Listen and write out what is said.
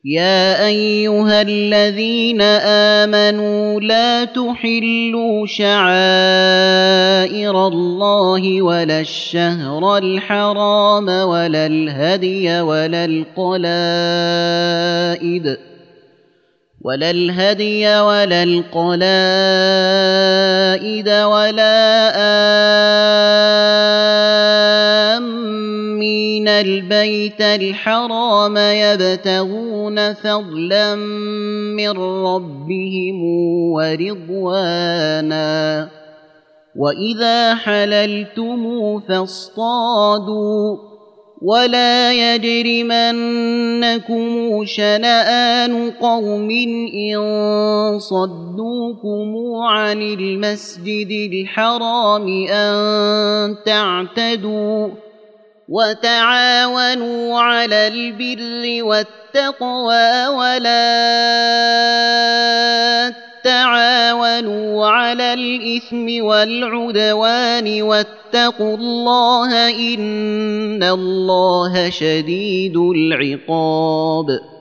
يا أيها الذين آمنوا لا تحلوا شعائر الله ولا الشهر الحرام ولا الهدي ولا القلائد ولا آمين البيت الحرام يبتغون فضلا من ربهم ورضوانا وإذا حللتم فاصطادوا ولا يجرمنكم شنآن قوم إن صدوكم عن المسجد الحرام أن تعتدوا وتعاونوا على البر والتقوى ولا تعاونوا على الإثم والعدوان واتقوا الله إن الله شديد العقاب